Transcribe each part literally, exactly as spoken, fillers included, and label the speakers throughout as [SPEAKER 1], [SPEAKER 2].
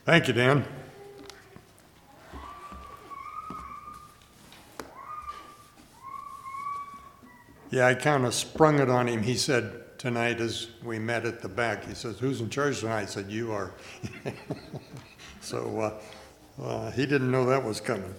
[SPEAKER 1] Thank you, Dan. Yeah, I kind of sprung it on him. He said tonight as we met at the back, he says, "Who's in charge tonight?" I said, "You are." so uh, uh, he didn't know that was coming.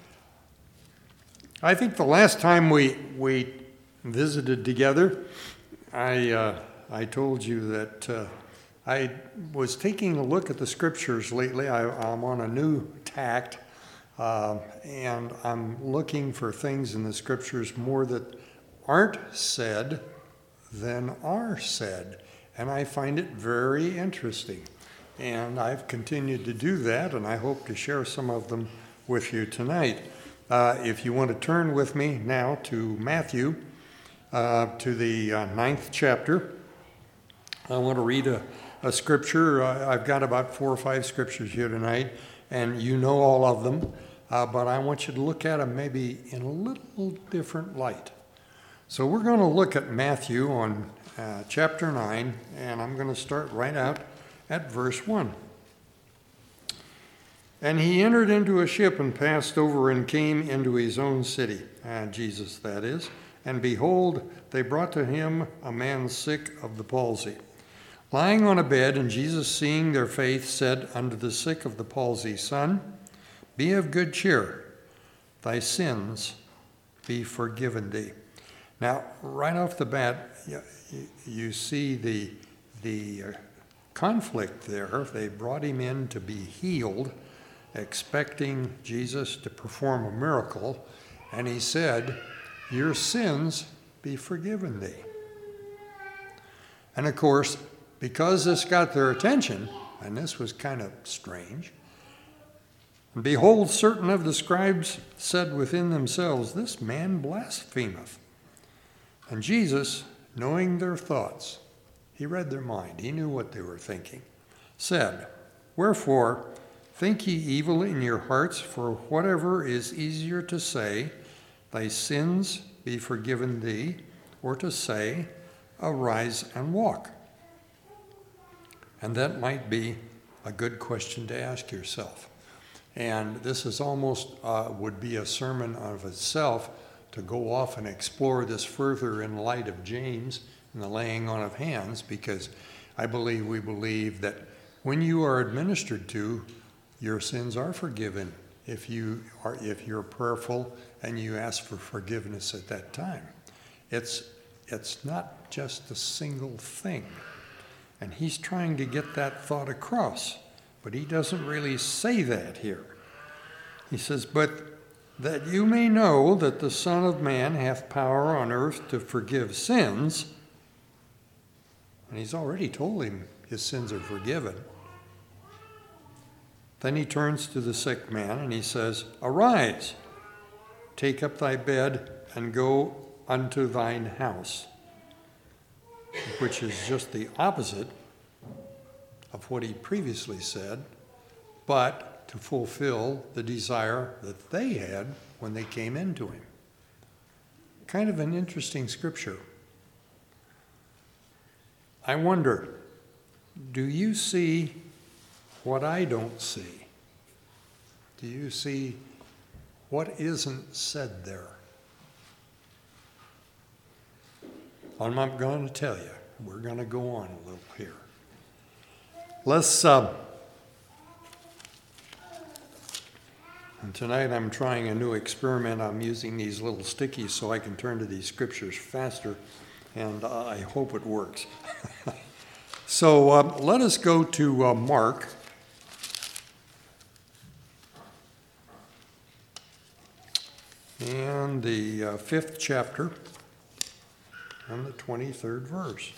[SPEAKER 1] I think the last time we we visited together, I uh, I told you that uh, I was taking a look at the scriptures lately. I, I'm on a new tact, uh, and I'm looking for things in the scriptures more that aren't said than are said. And I find it very interesting. And I've continued to do that, and I hope to share some of them with you tonight. Uh, if you want to turn with me now to Matthew, uh, to the uh, ninth chapter, I want to read a, a scripture. Uh, I've got about four or five scriptures here tonight, and you know all of them, uh, but I want you to look at them maybe in a little different light. So we're going to look at Matthew on uh, chapter nine, and I'm going to start right out at verse one. "And he entered into a ship and passed over and came into his own city," uh, Jesus that is, "and behold, they brought to him a man sick of the palsy, lying on a bed, and Jesus, seeing their faith, said unto the sick of the palsy, Son, be of good cheer, thy sins be forgiven thee." Now, right off the bat, you, you see the, the conflict there. They brought him in to be healed, expecting Jesus to perform a miracle, and he said, "Your sins be forgiven thee." And of course, because this got their attention, and this was kind of strange, and behold, certain of the scribes said within themselves, "This man blasphemeth." And Jesus, knowing their thoughts, he read their mind, he knew what they were thinking, said, "Wherefore think ye evil in your hearts? For whatever is easier to say, thy sins be forgiven thee, or to say, arise and walk?" And that might be a good question to ask yourself. And this is almost uh, would be a sermon of itself to go off and explore this further in light of James and the laying on of hands, because I believe we believe that when you are administered to, your sins are forgiven if you are if you're prayerful and you ask for forgiveness at that time. It's it's not just a single thing. And he's trying to get that thought across, but he doesn't really say that here. He says, "But that you may know that the Son of Man hath power on earth to forgive sins," and he's already told him his sins are forgiven. Then he turns to the sick man and he says, "Arise, take up thy bed, and go unto thine house," which is just the opposite of what he previously said, but to fulfill the desire that they had when they came into him. Kind of an interesting scripture. I wonder, do you see what I don't see? Do you see what isn't said there? I'm not going to tell you. We're going to go on a little here. Let's, uh, and tonight I'm trying a new experiment. I'm using these little stickies so I can turn to these scriptures faster, and uh, I hope it works. so uh, let us go to uh, Mark. And the uh, fifth chapter and the twenty-third verse.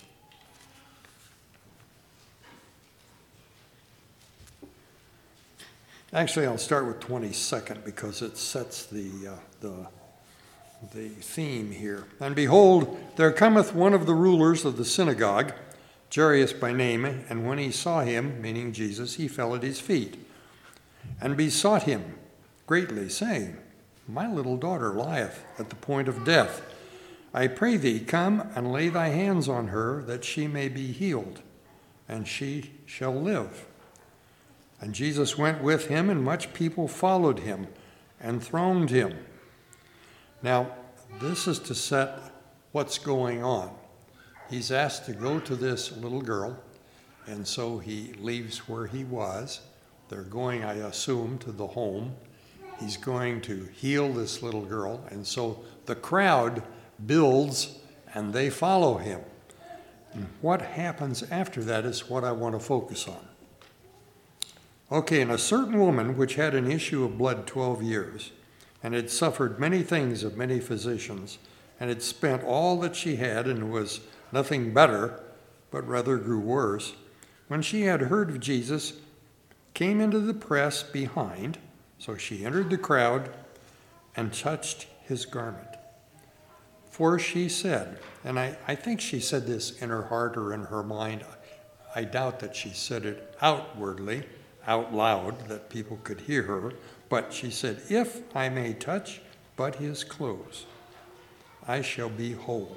[SPEAKER 1] Actually, I'll start with twenty-second because it sets the, uh, the, the theme here. "And behold, there cometh one of the rulers of the synagogue, Jairus by name, and when he saw him," meaning Jesus, "he fell at his feet, and besought him greatly, saying, My little daughter lieth at the point of death. I pray thee, come and lay thy hands on her, that she may be healed, and she shall live." And Jesus went with him, and much people followed him and thronged him. Now, this is to set what's going on. He's asked to go to this little girl, and so he leaves where he was. They're going, I assume, to the home. He's going to heal this little girl, and so the crowd builds, and they follow him. And what happens after that is what I want to focus on. Okay, and a certain woman which had an issue of blood twelve years, and had suffered many things of many physicians, and had spent all that she had, and was nothing better, but rather grew worse, when she had heard of Jesus, came into the press behind, so she entered the crowd, and touched his garment. For she said, and I, I think she said this in her heart or in her mind, I doubt that she said it outwardly, out loud, that people could hear her, but she said, if I may touch but his clothes, I shall be whole.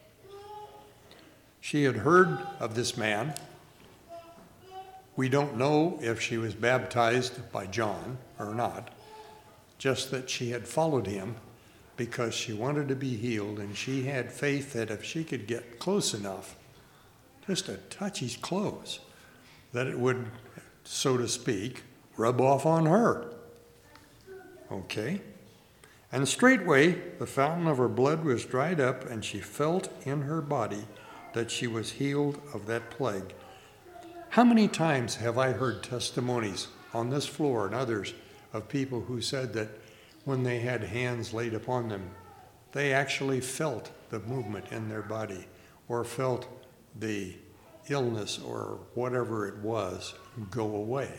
[SPEAKER 1] She had heard of this man. We don't know if she was baptized by John or not, just that she had followed him because she wanted to be healed, and she had faith that if she could get close enough just to touch his clothes, that it would, so to speak, rub off on her. Okay? And straightway the fountain of her blood was dried up, and she felt in her body that she was healed of that plague. How many times have I heard testimonies on this floor and others of people who said that when they had hands laid upon them, they actually felt the movement in their body, or felt the illness or whatever it was go away?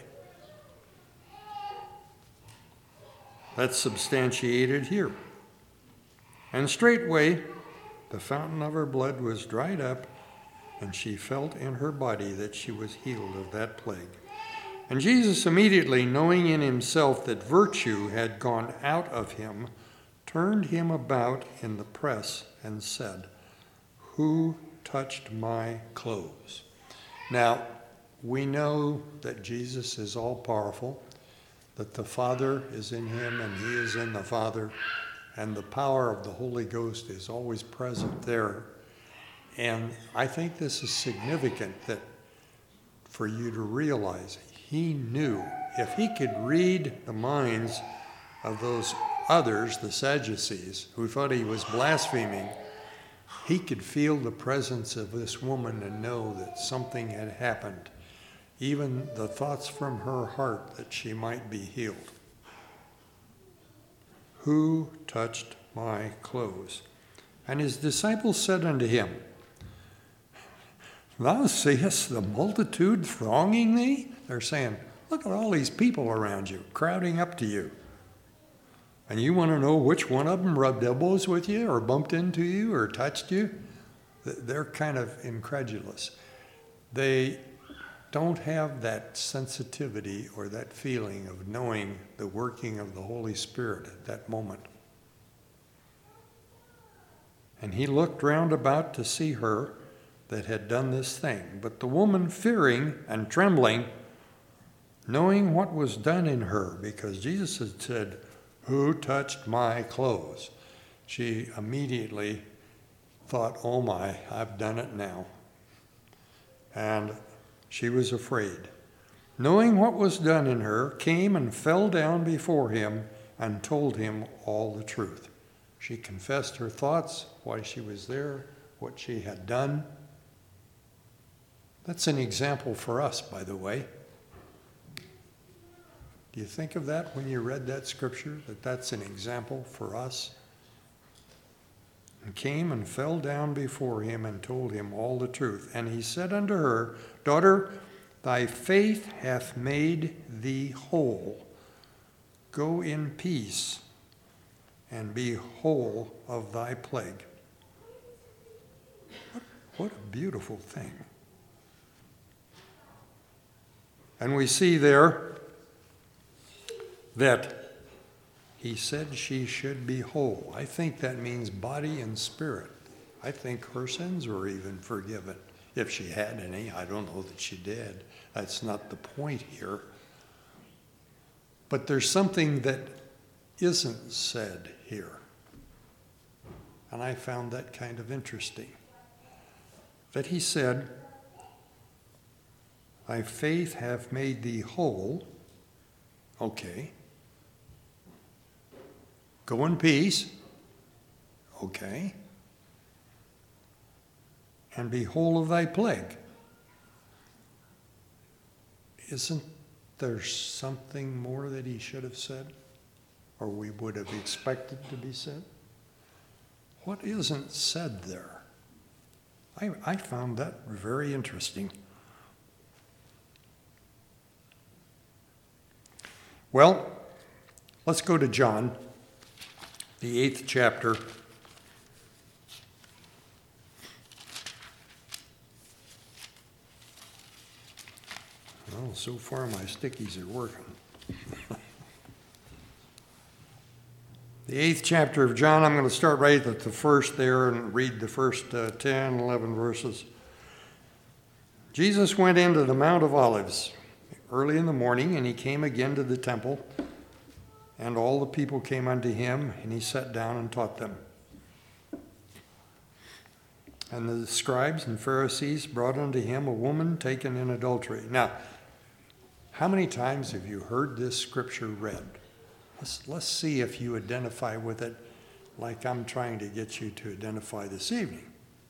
[SPEAKER 1] That's substantiated here. And straightway the fountain of her blood was dried up, and she felt in her body that she was healed of that plague. And Jesus, immediately knowing in himself that virtue had gone out of him, turned him about in the press and said, who touched my clothes? Now, we know that Jesus is all-powerful, that the Father is in him and he is in the Father, and the power of the Holy Ghost is always present there. And I think this is significant that for you to realize he knew. If he could read the minds of those others, the Sadducees, who thought he was blaspheming, he could feel the presence of this woman and know that something had happened, even the thoughts from her heart that she might be healed. Who touched my clothes? And his disciples said unto him, thou seest the multitude thronging thee? They're saying, look at all these people around you, crowding up to you. And you want to know which one of them rubbed elbows with you or bumped into you or touched you? They're kind of incredulous. They don't have that sensitivity or that feeling of knowing the working of the Holy Spirit at that moment. And he looked round about to see her that had done this thing. But the woman, fearing and trembling, knowing what was done in her, because Jesus had said, who touched my clothes? She immediately thought, oh my, I've done it now. And she was afraid. Knowing what was done in her, came and fell down before him and told him all the truth. She confessed her thoughts, why she was there, what she had done. That's an example for us, by the way. Do you think of that when you read that scripture, that that's an example for us? And came and fell down before him and told him all the truth. And he said unto her, daughter, thy faith hath made thee whole. Go in peace and be whole of thy plague. What, what a beautiful thing. And we see there that he said she should be whole. I think that means body and spirit. I think her sins were even forgiven. If she had any, I don't know that she did. That's not the point here. But there's something that isn't said here. And I found that kind of interesting. That he said, thy faith hath made thee whole. Okay. Go in peace. Okay. And be whole of thy plague. Isn't there something more that he should have said? Or we would have expected to be said? What isn't said there? I, I found that very interesting. Well, let's go to John, the eighth chapter. Well, so far my stickies are working. The eighth chapter of John, I'm going to start right at the first there and read the first uh, ten, eleven verses. Jesus went into the Mount of Olives early in the morning, and he came again to the temple, and all the people came unto him, and he sat down and taught them. And the scribes and Pharisees brought unto him a woman taken in adultery. Now, how many times have you heard this scripture read? Let's, let's see if you identify with it like I'm trying to get you to identify this evening.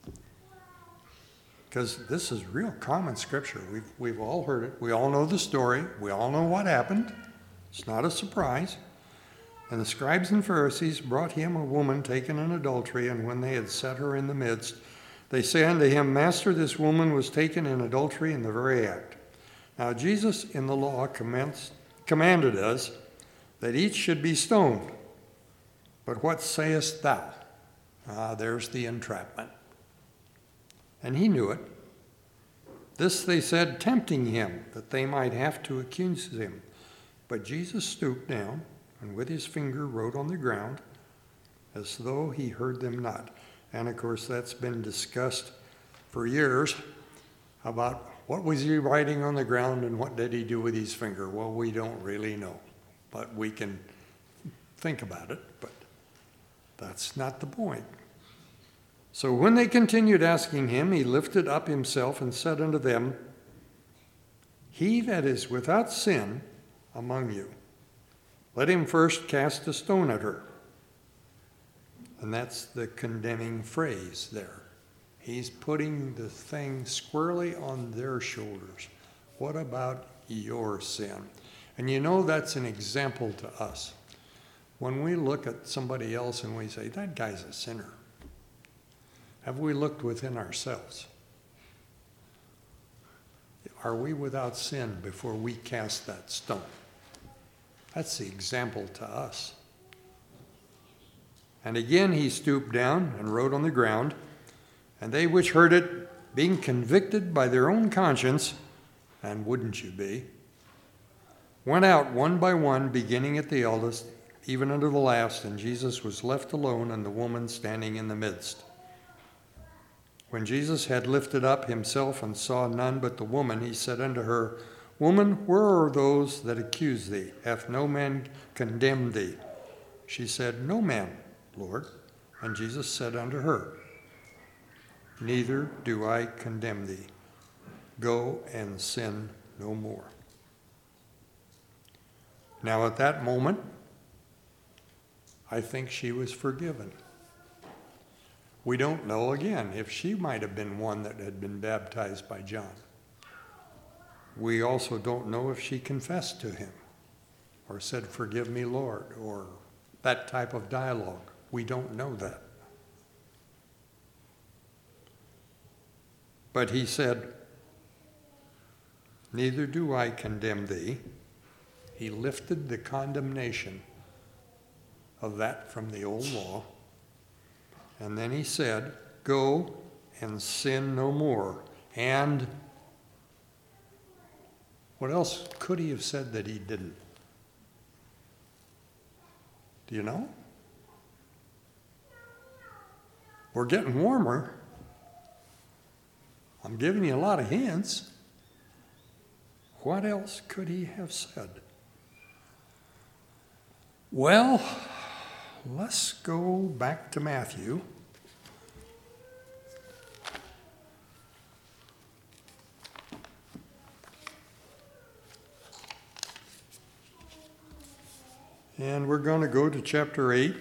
[SPEAKER 1] Because this is real common scripture. We've, we've all heard it. We all know the story. We all know what happened. It's not a surprise. And the scribes and Pharisees brought him a woman taken in adultery, and when they had set her in the midst, they say unto him, Master, this woman was taken in adultery in the very act. Now Jesus in the law commenced, commanded us that each should be stoned. But what sayest thou? Ah, there's the entrapment. And he knew it. This they said, tempting him, that they might have to accuse him. But Jesus stooped down, and with his finger wrote on the ground, as though he heard them not. And of course, that's been discussed for years about what was he writing on the ground and what did he do with his finger. Well, we don't really know, but we can think about it, but that's not the point. So when they continued asking him, he lifted up himself and said unto them, He that is without sin among you, let him first cast a stone at her. And that's the condemning phrase there. He's putting the thing squarely on their shoulders. What about your sin? And you know that's an example to us. When we look at somebody else and we say, that guy's a sinner, have we looked within ourselves? Are we without sin before we cast that stone? That's the example to us. And again he stooped down and wrote on the ground, and they which heard it, being convicted by their own conscience, and wouldn't you be, went out one by one, beginning at the eldest, even unto the last, and Jesus was left alone, and the woman standing in the midst. When Jesus had lifted up himself and saw none but the woman, he said unto her, Woman, where are those that accuse thee? Hath no man condemned thee? She said, No man, Lord. And Jesus said unto her, Neither do I condemn thee. Go and sin no more. Now at that moment, I think she was forgiven. We don't know again if she might have been one that had been baptized by John. We also don't know if she confessed to him or said, Forgive me, Lord, or that type of dialogue. We don't know that. But he said, Neither do I condemn thee. He lifted the condemnation of that from the old law. And then he said, Go and sin no more. And what else could he have said that he didn't? Do you know? We're getting warmer. I'm giving you a lot of hints. What else could he have said? Well, let's go back to Matthew. And we're going to go to chapter eight.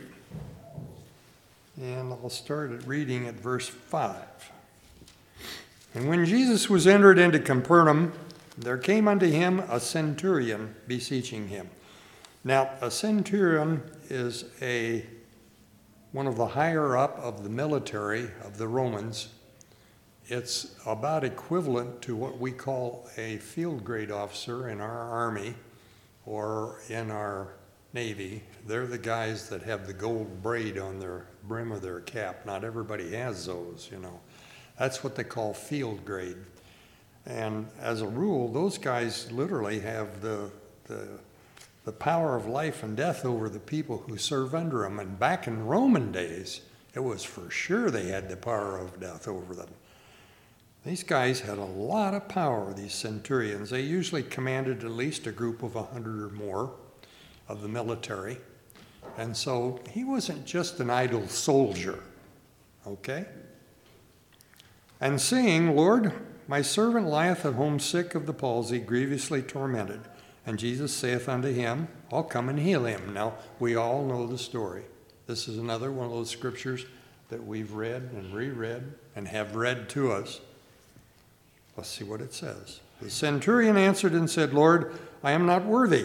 [SPEAKER 1] And I'll start at reading at verse five. And when Jesus was entered into Capernaum, there came unto him a centurion beseeching him. Now, a centurion is a one of the higher up of the military of the Romans. It's about equivalent to what we call a field grade officer in our army or in our Navy. They're the guys that have the gold braid on their brim of their cap. Not everybody has those, you know. That's what they call field grade. And as a rule, those guys literally have the, the, the power of life and death over the people who serve under them. And back in Roman days, it was for sure they had the power of death over them. These guys had a lot of power, these centurions. They usually commanded at least a group of a hundred or more of the military. And so he wasn't just an idle soldier, okay? And saying, Lord, my servant lieth at home sick of the palsy, grievously tormented. And Jesus saith unto him, I'll come and heal him. Now, we all know the story. This is another one of those scriptures that we've read and reread and have read to us. Let's see what it says. The centurion answered and said, Lord, I am not worthy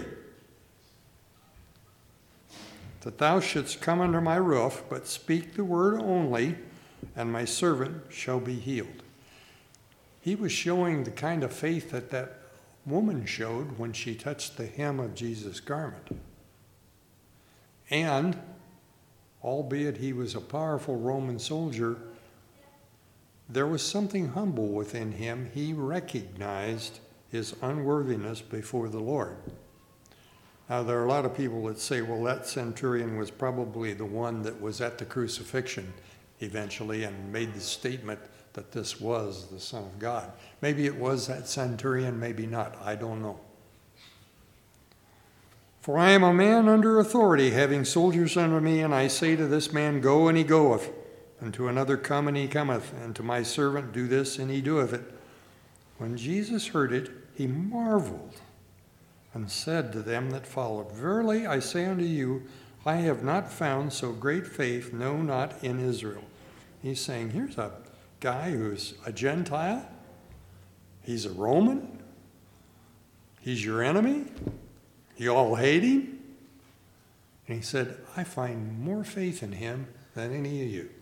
[SPEAKER 1] that thou shouldst come under my roof, but speak the word only, and my servant shall be healed. He was showing the kind of faith that that woman showed when she touched the hem of Jesus' garment. And, albeit he was a powerful Roman soldier, there was something humble within him. He recognized his unworthiness before the Lord. Now, there are a lot of people that say, well, that centurion was probably the one that was at the crucifixion eventually and made the statement that this was the Son of God. Maybe it was that centurion, maybe not. I don't know. For I am a man under authority, having soldiers under me, and I say to this man, go, and he goeth, and to another, come, and he cometh, and to my servant, do this, and he doeth it. When Jesus heard it, he marveled, and said to them that followed, verily I say unto you, I have not found so great faith, no, not in Israel. He's saying, here's a guy who's a Gentile. He's a Roman. He's your enemy. You all hate him. And he said, I find more faith in him than any of you.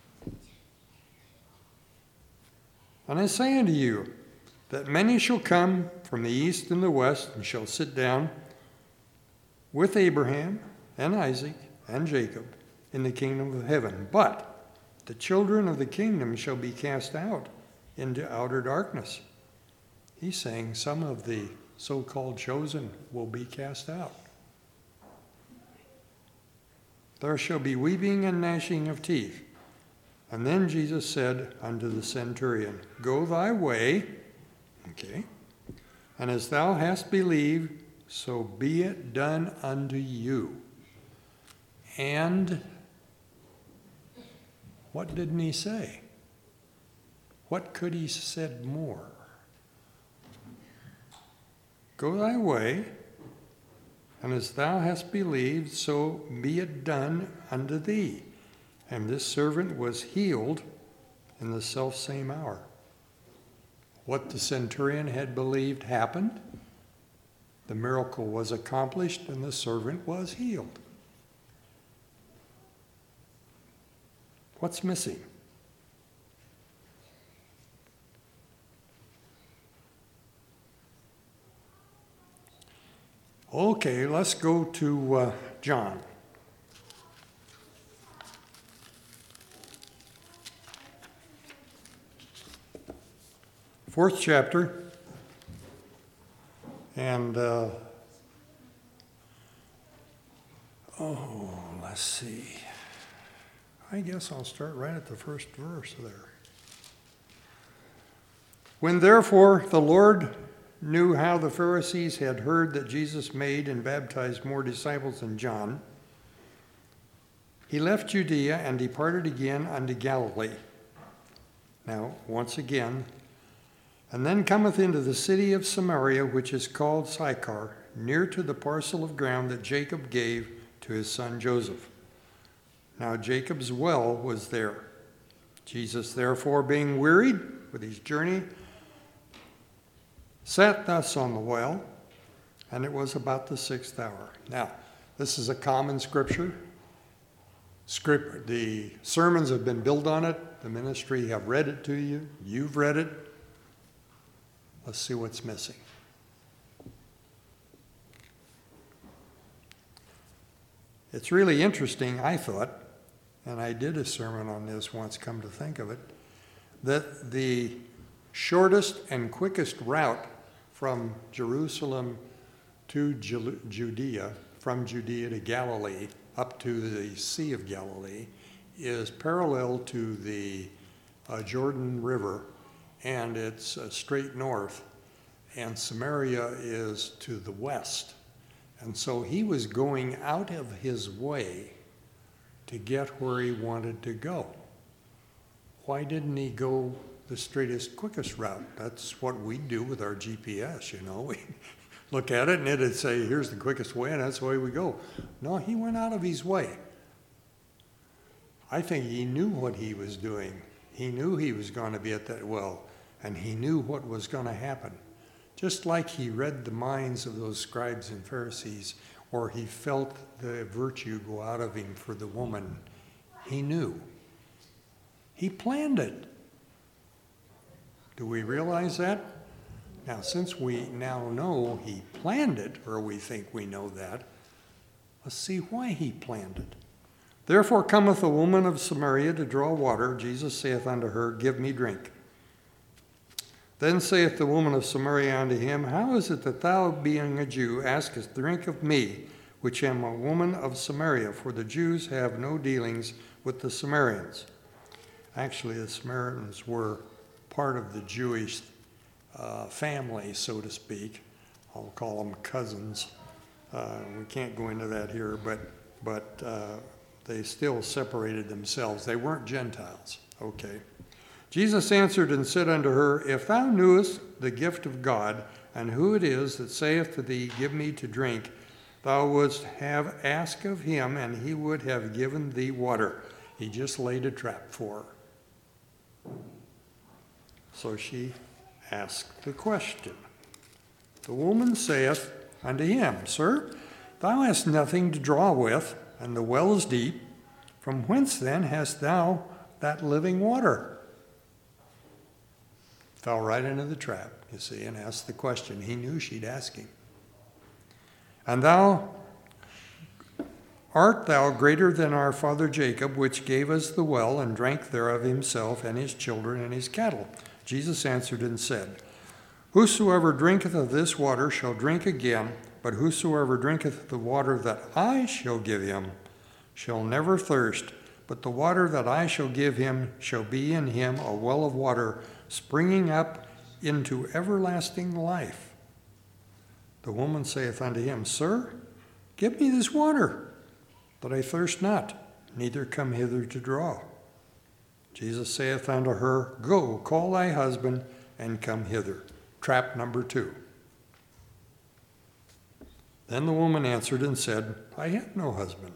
[SPEAKER 1] And I say unto you, that many shall come from the east and the west, and shall sit down with Abraham and Isaac and Jacob in the kingdom of heaven. But the children of the kingdom shall be cast out into outer darkness. He's saying some of the so-called chosen will be cast out. There shall be weeping and gnashing of teeth. And then Jesus said unto the centurion, go thy way, okay, and as thou hast believed, so be it done unto you. And what didn't he say? What could he have said more? Go thy way, and as thou hast believed, so be it done unto thee. And this servant was healed in the selfsame hour. What the centurion had believed happened. The miracle was accomplished, and the servant was healed. What's missing? Okay, let's go to uh, John. Fourth chapter, and uh, oh, let's see. I guess I'll start right at the first verse there. When therefore the Lord knew how the Pharisees had heard that Jesus made and baptized more disciples than John, he left Judea and departed again unto Galilee. Now, once again, and then cometh into the city of Samaria, which is called Sychar, near to the parcel of ground that Jacob gave to his son Joseph. Now Jacob's well was there. Jesus, therefore, being wearied with his journey, sat thus on the well, and it was about the sixth hour. Now, this is a common scripture. Script, the sermons have been built on it. The ministry have read it to you. You've read it. Let's see what's missing. It's really interesting, I thought, and I did a sermon on this once, come to think of it, that the shortest and quickest route from Jerusalem to Judea, from Judea to Galilee, up to the Sea of Galilee, is parallel to the uh, Jordan River, and it's uh, straight north, and Samaria is to the west. And so he was going out of his way to get where he wanted to go. Why didn't he go the straightest, quickest route? That's what we do with our G P S, you know. We look at it and it'd say, here's the quickest way, and that's the way we go. No, he went out of his way. I think he knew what he was doing. He knew he was going to be at that well, and he knew what was going to happen. Just like he read the minds of those scribes and Pharisees, or he felt the virtue go out of him for the woman, he knew. He planned it. Do we realize that? Now, since we now know he planned it, or we think we know that, let's see why he planned it. Therefore cometh a woman of Samaria to draw water. Jesus saith unto her, Give me drink. Then saith the woman of Samaria unto him, How is it that thou, being a Jew, askest drink of me, which am a woman of Samaria? For the Jews have no dealings with the Samaritans. Actually, the Samaritans were part of the Jewish uh, family, so to speak. I'll call them cousins. Uh, we can't go into that here, but but uh, they still separated themselves. They weren't Gentiles. Okay. Jesus answered and said unto her, If thou knewest the gift of God, and who it is that saith to thee, Give me to drink, thou wouldst have asked of him, and he would have given thee water. He just laid a trap for her. So she asked the question. The woman saith unto him, Sir, thou hast nothing to draw with, and the well is deep. From whence then hast thou that living water? Fell right into the trap, you see, and asked the question. He knew she'd ask him. And thou, art thou greater than our father Jacob, which gave us the well, and drank thereof himself, and his children, and his cattle? Jesus answered and said, Whosoever drinketh of this water shall drink again, but whosoever drinketh the water that I shall give him shall never thirst, but the water that I shall give him shall be in him a well of water, springing up into everlasting life. The woman saith unto him, Sir, give me this water, that I thirst not, neither come hither to draw. Jesus saith unto her, Go, call thy husband, and come hither. Trap number two. Then the woman answered and said, I have no husband.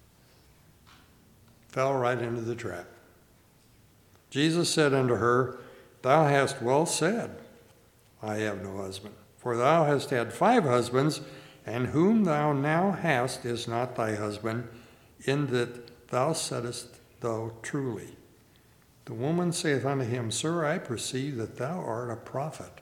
[SPEAKER 1] Fell right into the trap. Jesus said unto her, Thou hast well said, I have no husband. For thou hast had five husbands, and whom thou now hast is not thy husband, in that thou saidst thou truly. The woman saith unto him, Sir, I perceive that thou art a prophet.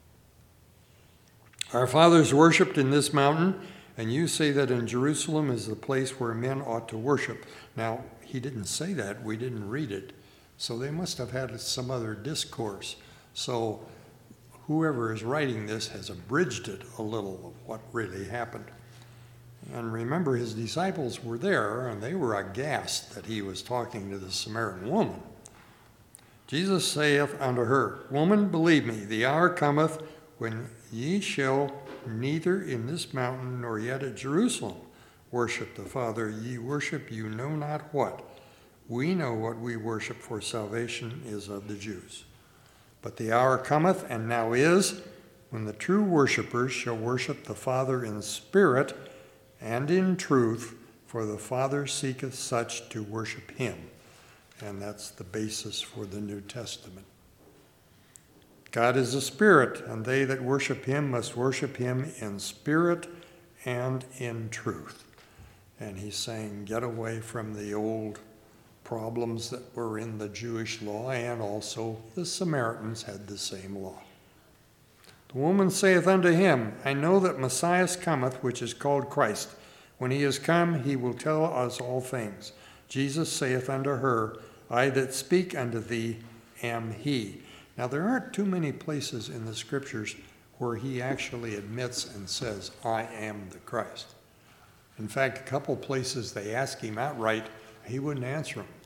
[SPEAKER 1] Our fathers worshipped in this mountain, and you say that in Jerusalem is the place where men ought to worship. Now, he didn't say that. We didn't read it. So they must have had some other discourse. So whoever is writing this has abridged it a little of what really happened. And remember, his disciples were there, and they were aghast that he was talking to the Samaritan woman. Jesus saith unto her, Woman, believe me, the hour cometh when ye shall neither in this mountain nor yet at Jerusalem worship the Father. Ye worship you know not what. We know what we worship, for salvation is of the Jews. But the hour cometh, and now is, when the true worshipers shall worship the Father in spirit and in truth, for the Father seeketh such to worship him. And that's the basis for the New Testament. God is a spirit, and they that worship him must worship him in spirit and in truth. And he's saying, get away from the old problems that were in the Jewish law, and also the Samaritans had the same law. The woman saith unto him, I know that Messiah cometh, which is called Christ. When he is come, he will tell us all things. Jesus saith unto her, I that speak unto thee am he. Now, there aren't too many places in the scriptures where he actually admits and says, I am the Christ. In fact, a couple places they ask him outright, he wouldn't answer them.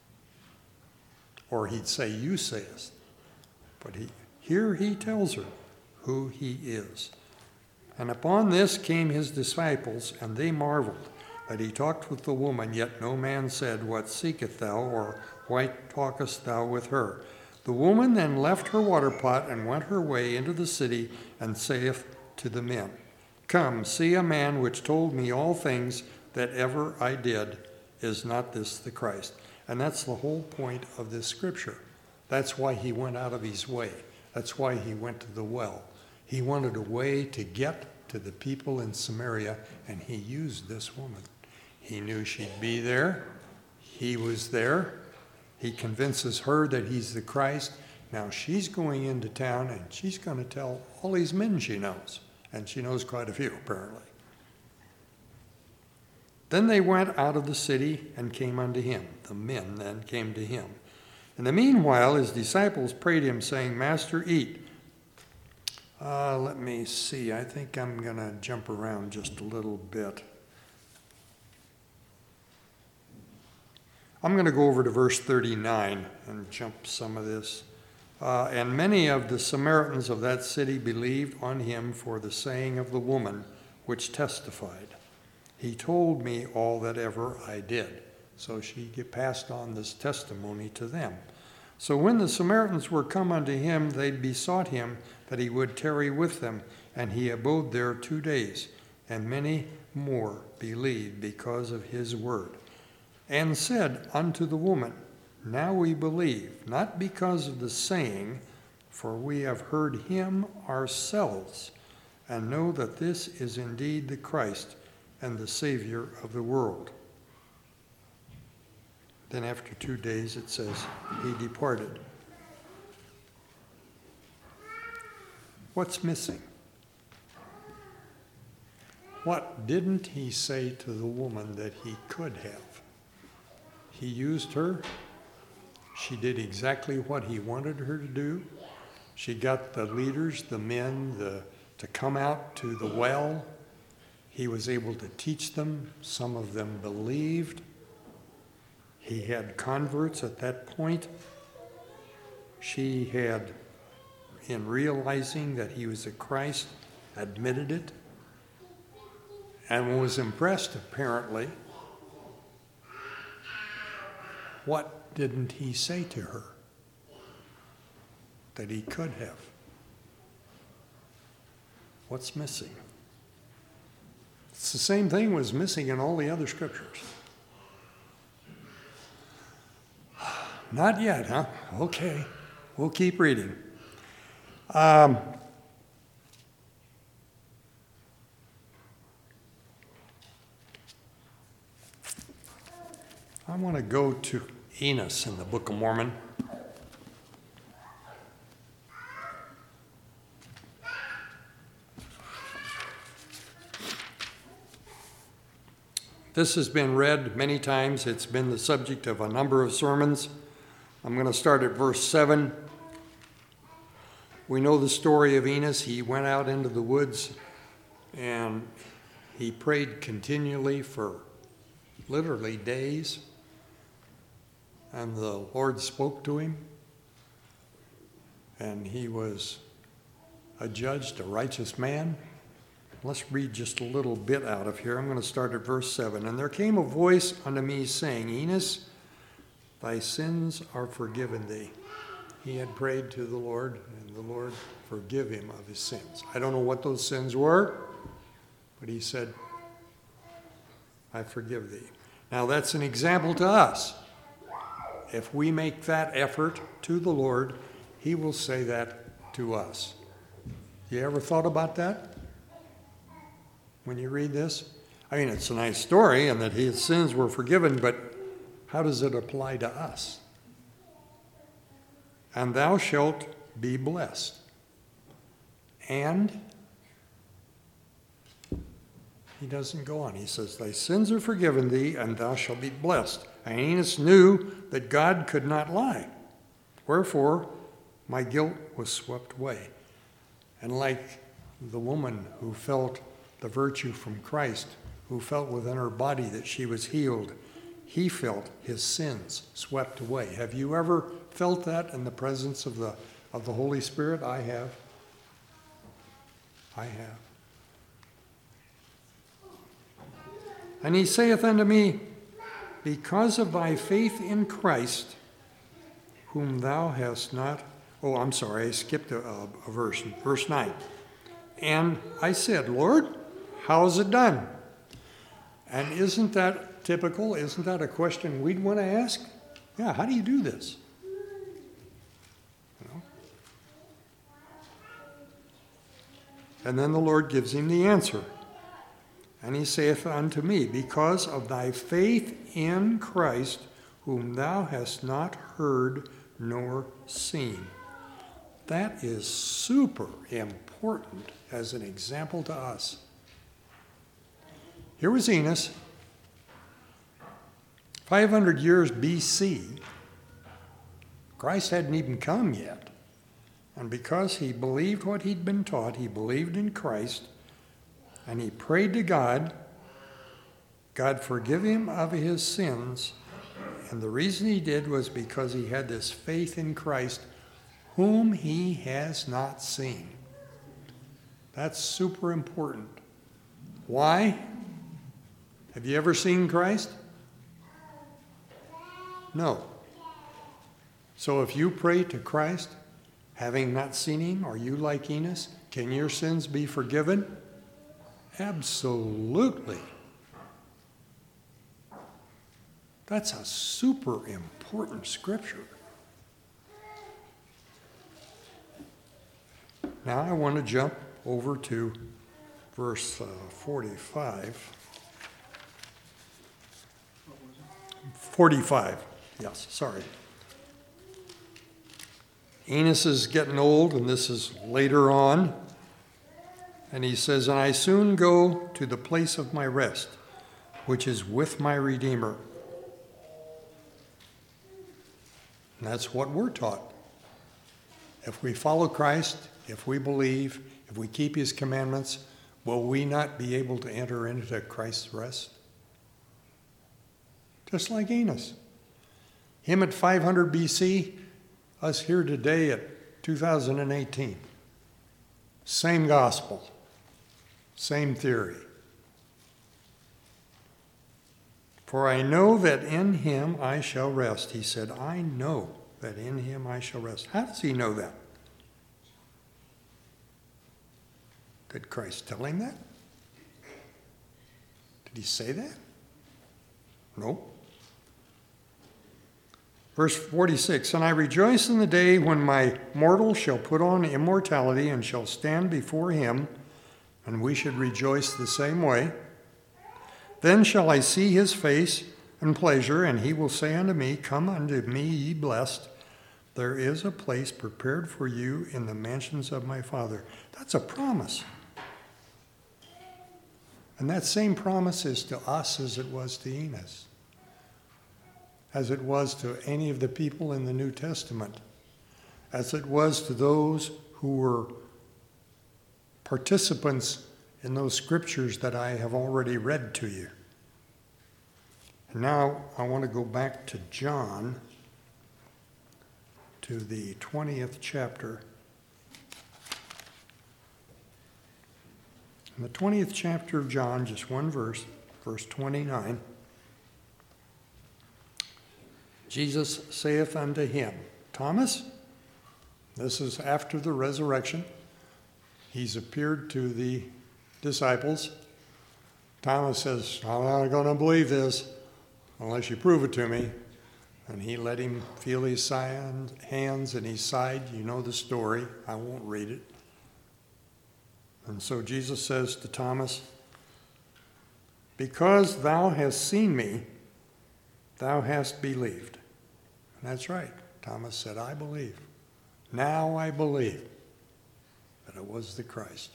[SPEAKER 1] Or he'd say, you sayest. But he, here he tells her who he is. And upon this came his disciples, and they marveled that he talked with the woman, yet no man said, what seekest thou, or why talkest thou with her? The woman then left her water pot and went her way into the city, and saith to the men, Come, see a man which told me all things that ever I did. Is not this the Christ? And that's the whole point of this scripture. That's why he went out of his way. That's why he went to the well. He wanted a way to get to the people in Samaria, and he used this woman. He knew she'd be there. He was there. He convinces her that he's the Christ. Now she's going into town, and she's going to tell all these men she knows. And she knows quite a few, apparently. Then they went out of the city and came unto him. The men then came to him. In the meanwhile, his disciples prayed him, saying, Master, eat. Uh, let me see. I think I'm going to jump around just a little bit. I'm going to go over to verse thirty-nine and jump some of this. Uh, and many of the Samaritans of that city believed on him for the saying of the woman, which testified, He told me all that ever I did. So she passed on this testimony to them. So when the Samaritans were come unto him, they besought him that he would tarry with them, and he abode there two days. And many more believed because of his word, and said unto the woman, Now we believe, not because of the saying, for we have heard him ourselves, and know that this is indeed the Christ and the Savior of the world. Then after two days it says, he departed. What's missing? What didn't he say to the woman that he could have? He used her. She did exactly what he wanted her to do. She got the leaders, the men, the, to come out to the well. He was able to teach them. Some of them believed. He had converts at that point. She had, in realizing that he was a Christ, admitted it and was impressed, apparently. What didn't he say to her that he could have? What's missing? It's the same thing was missing in all the other scriptures. Not yet, huh? Okay, we'll keep reading. Um, I want to go to Enos in the Book of Mormon. This has been read many times. It's been the subject of a number of sermons. I'm going to start at verse seven. We know the story of Enos. He went out into the woods and he prayed continually for literally days. And the Lord spoke to him. And he was adjudged a righteous man, let's read just a little bit out of here. I'm going to start at verse seven. And there came a voice unto me saying, Enos, thy sins are forgiven thee. He had prayed to the Lord, and the Lord forgive him of his sins. I don't know what those sins were, but he said, I forgive thee. Now that's an example to us. If we make that effort to the Lord, he will say that to us. You ever thought about that when you read this? I mean, it's a nice story and that his sins were forgiven, but how does it apply to us? And thou shalt be blessed. And he doesn't go on. He says, thy sins are forgiven thee, and thou shalt be blessed. And Enos knew that God could not lie. Wherefore, my guilt was swept away. And like the woman who felt the virtue from Christ, who felt within her body that she was healed, he felt his sins swept away. Have you ever felt that in the presence of the, of the Holy Spirit? I have. I have. And he saith unto me, because of thy faith in Christ, whom thou hast not, oh, I'm sorry, I skipped a, a verse, verse nine. And I said, Lord, how is it done? And isn't that typical? Isn't that a question we'd want to ask? Yeah, how do you do this? You know? And then the Lord gives him the answer. And he saith unto me, because of thy faith in Christ, whom thou hast not heard nor seen. That is super important as an example to us. Here was Enos, five hundred years B C. Christ hadn't even come yet. And because he believed what he'd been taught, he believed in Christ, and he prayed to God, God forgive him of his sins. And the reason he did was because he had this faith in Christ, whom he has not seen. That's super important. Why? Have you ever seen Christ? No. So if you pray to Christ, having not seen him, are you like Enos? Can your sins be forgiven? Absolutely. That's a super important scripture. Now I want to jump over to verse uh, forty-five. forty-five, yes, sorry. Enos is getting old, and this is later on. And he says, and I soon go to the place of my rest, which is with my Redeemer. And that's what we're taught. If we follow Christ, if we believe, if we keep his commandments, will we not be able to enter into Christ's rest? Just like Enos. Him at five hundred B C, us here today at two thousand eighteen. Same gospel, same theory. For I know that in him I shall rest. He said, I know that in him I shall rest. How does he know that? Did Christ tell him that? Did he say that? No. Verse forty-six, and I rejoice in the day when my mortal shall put on immortality and shall stand before him, and we should rejoice the same way. Then shall I see his face and pleasure, and he will say unto me, come unto me, ye blessed. There is a place prepared for you in the mansions of my Father. That's a promise. And that same promise is to us as it was to Enos, as it was to any of the people in the New Testament, as it was to those who were participants in those scriptures that I have already read to you. And now I want to go back to John, to the twentieth chapter. In the twentieth chapter of John, just one verse, verse twenty-nine, Jesus saith unto him, Thomas, this is after the resurrection. He's appeared to the disciples. Thomas says, I'm not going to believe this unless you prove it to me. And he let him feel his hands and his side. You know the story. I won't read it. And so Jesus says to Thomas, because thou hast seen me, thou hast believed. And that's right. Thomas said, I believe. Now I believe that it was the Christ.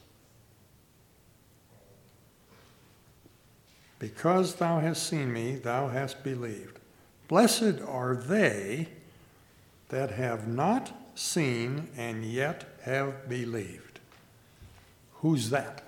[SPEAKER 1] Because thou hast seen me, thou hast believed. Blessed are they that have not seen and yet have believed. Who's that?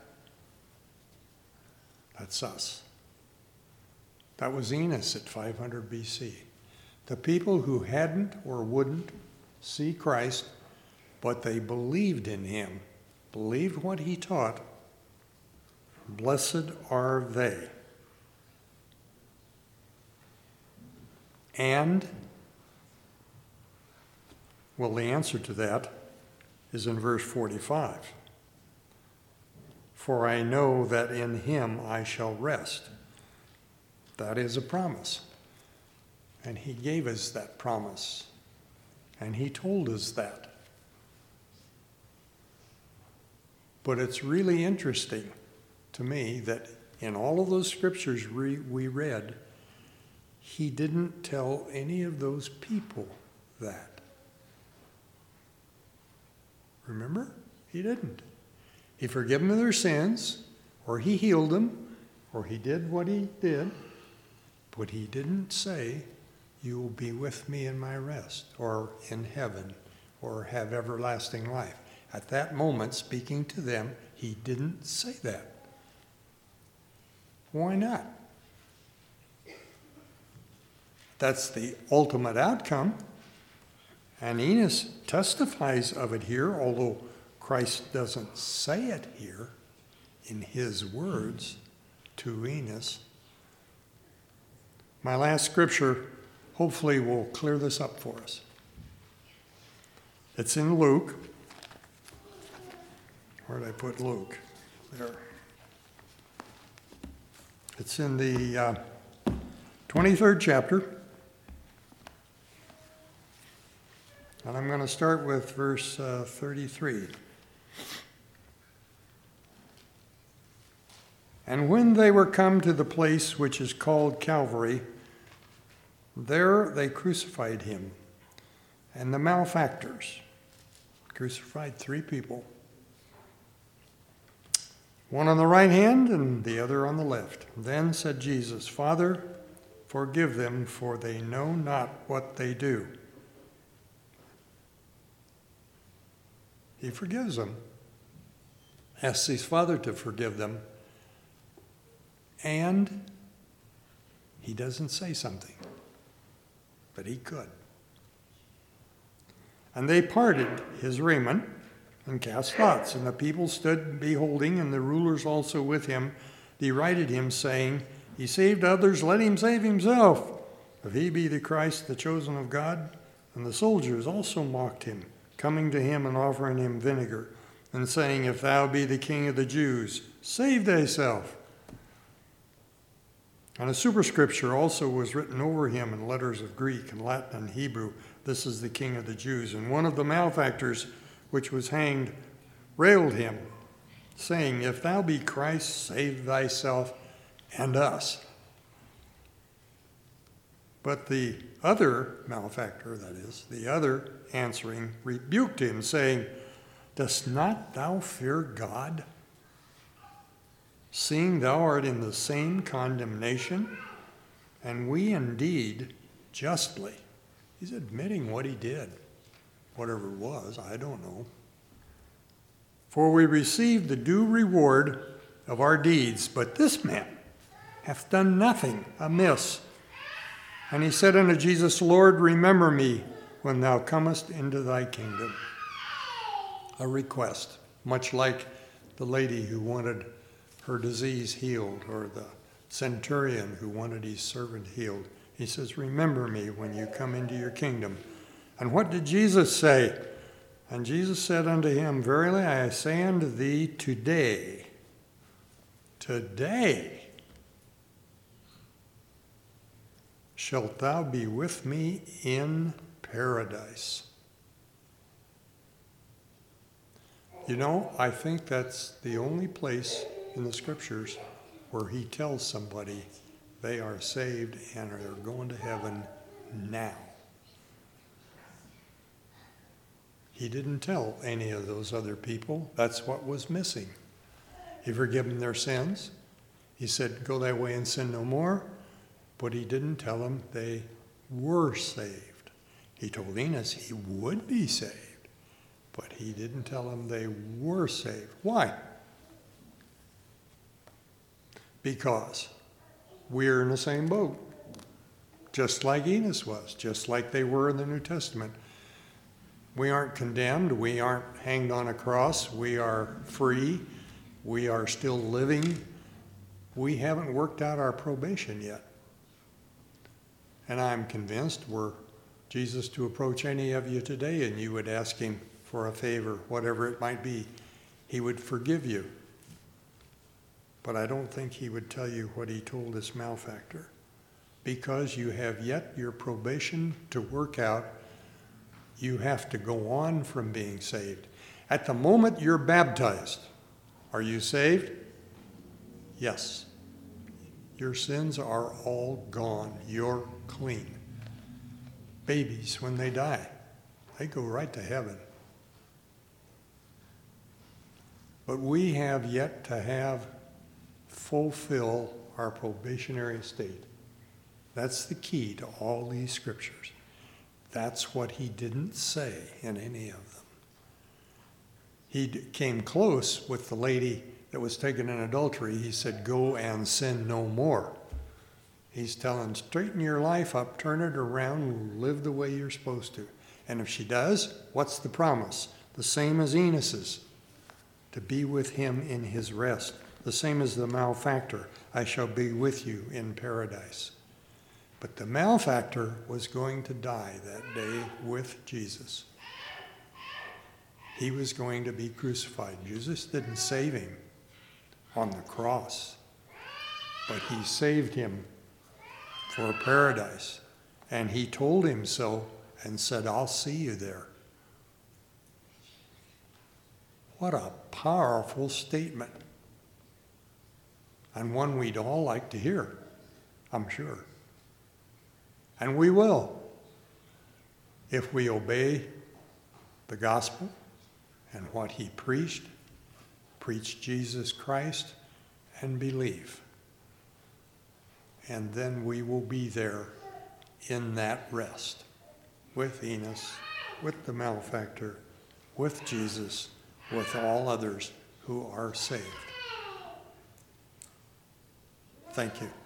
[SPEAKER 1] That's us. That was Enos at five hundred B C. The people who hadn't or wouldn't see Christ, but they believed in him, believed what he taught. Blessed are they. And, well, the answer to that is in verse forty-five. For I know that in him I shall rest. That is a promise. And he gave us that promise. And he told us that. But it's really interesting to me that in all of those scriptures we, we read, he didn't tell any of those people that. Remember? He didn't. He forgave them their sins, or he healed them, or he did what he did, but he didn't say, you will be with me in my rest, or in heaven, or have everlasting life. At that moment, speaking to them, he didn't say that. Why not? That's the ultimate outcome. And Enos testifies of it here, although Christ doesn't say it here in his words to Enos. My last scripture hopefully will clear this up for us. It's in Luke. Where did I put Luke? There. It's in the uh, twenty-third chapter. And I'm going to start with verse uh, thirty-three. And when they were come to the place which is called Calvary, there they crucified him, and the malefactors crucified three people, one on the right hand and the other on the left. Then said Jesus, Father, forgive them, for they know not what they do. He forgives them, asks his Father to forgive them, and he doesn't say something, but he could. And they parted his raiment and cast lots, and the people stood beholding, and the rulers also with him derided him, saying, He saved others, let him save himself, if he be the Christ, the chosen of God. And the soldiers also mocked him, coming to him and offering him vinegar, and saying, If thou be the King of the Jews, save thyself. And a superscripture also was written over him in letters of Greek and Latin and Hebrew, This is the King of the Jews. And one of the malefactors which was hanged railed him, saying, If thou be Christ, save thyself and us. But the other malefactor, that is, the other answering, rebuked him, saying, Dost not thou fear God, seeing thou art in the same condemnation? And we indeed justly. He's admitting what he did, whatever it was, I don't know. For we receive the due reward of our deeds, but this man hath done nothing amiss. And he said unto Jesus, Lord, remember me when thou comest into thy kingdom. A request, much like the lady who wanted her disease healed, or the centurion who wanted his servant healed. He says, remember me when you come into your kingdom. And what did Jesus say? And Jesus said unto him, verily I say unto thee, today, today shalt thou be with me in paradise. You know, I think that's the only place in the scriptures where he tells somebody they are saved and are going to heaven now. He didn't tell any of those other people. That's what was missing. He forgave them their sins. He said, go that way and sin no more. But he didn't tell them they were saved. He told Enos he would be saved. But he didn't tell them they were saved. Why? Because we're in the same boat. Just like Enos was. Just like they were in the New Testament. We aren't condemned. We aren't hanged on a cross. We are free. We are still living. We haven't worked out our probation yet. And I'm convinced were Jesus to approach any of you today and you would ask him for a favor, whatever it might be, he would forgive you. But I don't think he would tell you what he told this malefactor. Because you have yet your probation to work out, you have to go on from being saved. At the moment you're baptized, are you saved? Yes. Your sins are all gone. You're clean. Babies, when they die, they go right to heaven. But we have yet to have fulfill our probationary state. That's the key to all these scriptures. That's what he didn't say in any of them. He came close with the lady that was taken in adultery. He said, go and sin no more. He's telling, straighten your life up, turn it around, live the way you're supposed to. And if she does, what's the promise? The same as Enos's, to be with him in his rest. The same as the malefactor, I shall be with you in paradise. But the malefactor was going to die that day with Jesus. He was going to be crucified. Jesus didn't save him on the cross, but he saved him for paradise. And he told him so and said, I'll see you there. What a powerful statement. And one we'd all like to hear, I'm sure. And we will, if we obey the gospel and what he preached, preach Jesus Christ, and believe. And then we will be there in that rest with Enos, with the malefactor, with Jesus, with all others who are saved. Thank you.